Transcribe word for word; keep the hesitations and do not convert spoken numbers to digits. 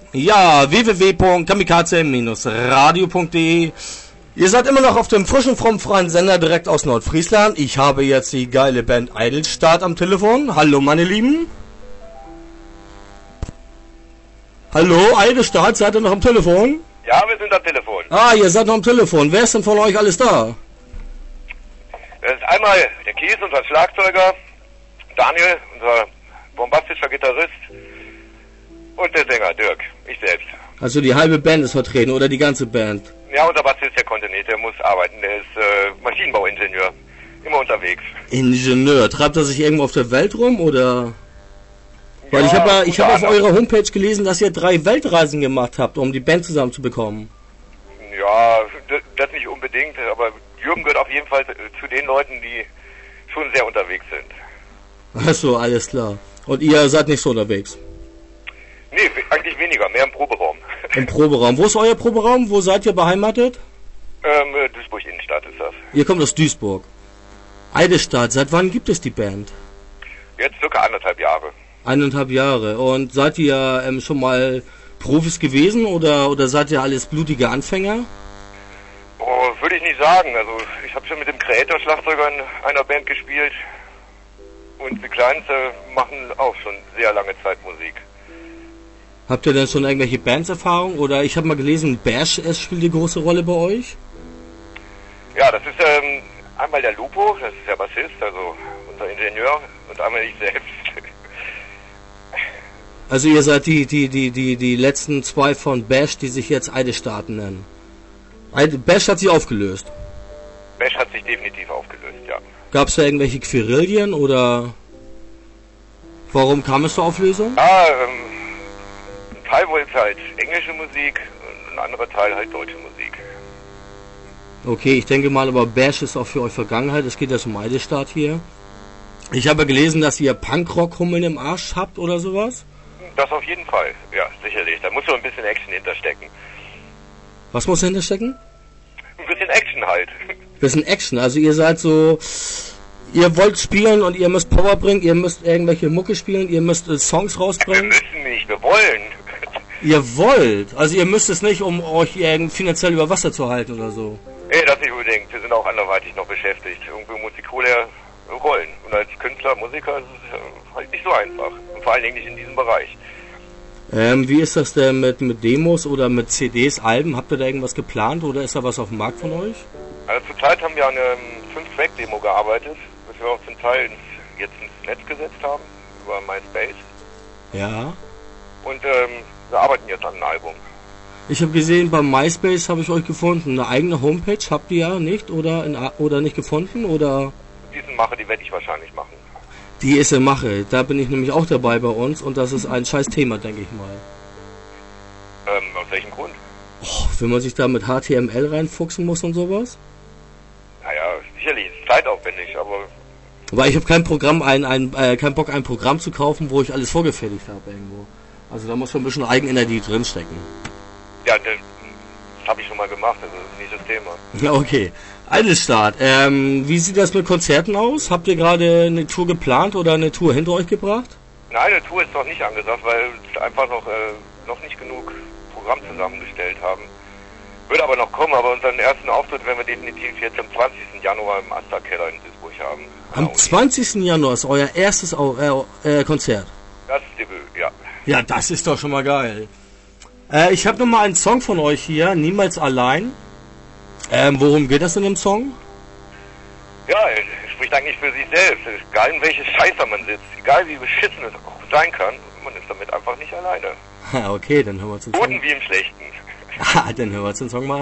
Ja, w w w punkt kamikaze radio punkt de. Ihr seid immer noch auf dem frischen, frommen, freien Sender direkt aus Nordfriesland. Ich habe jetzt die geile Band Eidelstadt am Telefon. Hallo, meine Lieben. Hallo, Eidelstadt, seid ihr noch am Telefon? Ja, wir sind am Telefon. Ah, ihr seid noch am Telefon. Wer ist denn von euch alles da? Das ist einmal der Kies, unser Schlagzeuger, Daniel, unser bombastischer Gitarrist und der Sänger Dirk, ich selbst. Also die halbe Band ist vertreten oder die ganze Band? Ja, unser Bassist, der konnte nicht, der muss arbeiten, der ist äh, Maschinenbauingenieur, immer unterwegs. Ingenieur, treibt er sich irgendwo auf der Welt rum oder? Weil ja, ich habe ja, ich habe auf anderem. eurer Homepage gelesen, dass ihr drei Weltreisen gemacht habt, um die Band zusammenzubekommen. Ja, das, das nicht unbedingt, aber Jürgen gehört auf jeden Fall zu den Leuten, die schon sehr unterwegs sind. Ach so, alles klar. Und ihr seid nicht so unterwegs? Nee, eigentlich weniger, mehr im Proberaum. Im Proberaum. Wo ist euer Proberaum? Wo seid ihr beheimatet? Ähm, Duisburg Innenstadt ist das. Ihr kommt aus Duisburg. Eidelstadt, seit wann gibt es die Band? Jetzt circa anderthalb Jahre. Eineinhalb Jahre. Und seid ihr ähm, schon mal Profis gewesen oder, oder seid ihr alles blutige Anfänger? Oh, würde ich nicht sagen. Also ich habe schon mit dem Creator-Schlagzeuger in einer Band gespielt und die Kleins äh, machen auch schon sehr lange Zeit Musik. Habt ihr denn schon irgendwelche Bandserfahrung? Oder ich habe mal gelesen, Bash es spielt eine große Rolle bei euch? Ja, das ist ähm, einmal der Lupo, das ist der Bassist, also unser Ingenieur, und einmal ich selbst. Also ihr seid die, die, die, die, die letzten zwei von Bash, die sich jetzt Eidelstadt nennen. Eide, Bash hat sich aufgelöst. Bash hat sich definitiv aufgelöst, ja. Gab es da irgendwelche Querelien oder warum kam es zur Auflösung? Ja, ähm, ein Teil wollte halt englische Musik und ein anderer Teil halt deutsche Musik. Okay, ich denke mal, aber Bash ist auch für euch Vergangenheit. Es geht ja um Eidelstadt hier. Ich habe gelesen, dass ihr Punkrock-Hummeln im Arsch habt oder sowas. Das auf jeden Fall, ja, sicherlich. Da muss so ein bisschen Action hinterstecken. Was muss hinterstecken? Ein bisschen Action halt. Bisschen Action, also ihr seid so, ihr wollt spielen und ihr müsst Power bringen, ihr müsst irgendwelche Mucke spielen, ihr müsst äh, Songs rausbringen. Wir müssen nicht, wir wollen. Ihr wollt, also ihr müsst es nicht, um euch irgend finanziell über Wasser zu halten oder so. Nee, das nicht unbedingt. Wir sind auch anderweitig noch beschäftigt. Irgendwie muss die Kohle ja rollen. Und als Künstler, Musiker ist es halt nicht so einfach. Und vor allen Dingen nicht in diesem Bereich. Ähm, wie ist das denn mit, mit Demos oder mit C Ds, Alben? Habt ihr da irgendwas geplant oder ist da was auf dem Markt von euch? Also zurzeit haben wir an einer fünf-Track-Demo gearbeitet, das wir auch zum Teil ins, jetzt ins Netz gesetzt haben, über MySpace. Ja. Und ähm, wir arbeiten jetzt an einem Album. Ich habe gesehen, beim MySpace habe ich euch gefunden. Eine eigene Homepage habt ihr ja nicht oder, in, oder nicht gefunden? Oder? Diesen Mache, die werde ich wahrscheinlich machen. Die ist in Mache. Da bin ich nämlich auch dabei bei uns und das ist ein scheiß Thema, denke ich mal. Ähm, aus welchem Grund? Oh, wenn man sich da mit H T M L reinfuchsen muss und sowas? Naja, sicherlich ist es zeitaufwendig, aber... Weil ich habe kein Programm, ein, ein, äh, kein Bock, ein Programm zu kaufen, wo ich alles vorgefertigt habe irgendwo. Also da muss schon ein bisschen Eigenenergie drinstecken. Ja, das, das habe ich schon mal gemacht, also das ist nicht das Thema. Ja, okay. Eidelstadt, ähm, wie sieht das mit Konzerten aus? Habt ihr gerade eine Tour geplant oder eine Tour hinter euch gebracht? Nein, eine Tour ist noch nicht angesagt, weil wir einfach noch, äh, noch nicht genug Programm zusammengestellt haben. Wird aber noch kommen, aber unseren ersten Auftritt werden wir definitiv jetzt am zwanzigsten Januar im Asta-Keller in Duisburg haben. Am zwanzigsten Januar ist euer erstes Au äh, äh, Konzert. Das ist Debüt, ja. Ja, das ist doch schon mal geil. Äh, ich habe noch mal einen Song von euch hier, Niemals allein. Ähm, worum geht das in dem Song? Ja, er spricht eigentlich für sich selbst. Egal in welche Scheiße man sitzt, egal wie beschissen es auch sein kann, man ist damit einfach nicht alleine. Okay, dann hören wir uns den Song. Guten wie im Schlechten. Dann hören wir uns den Song mal an.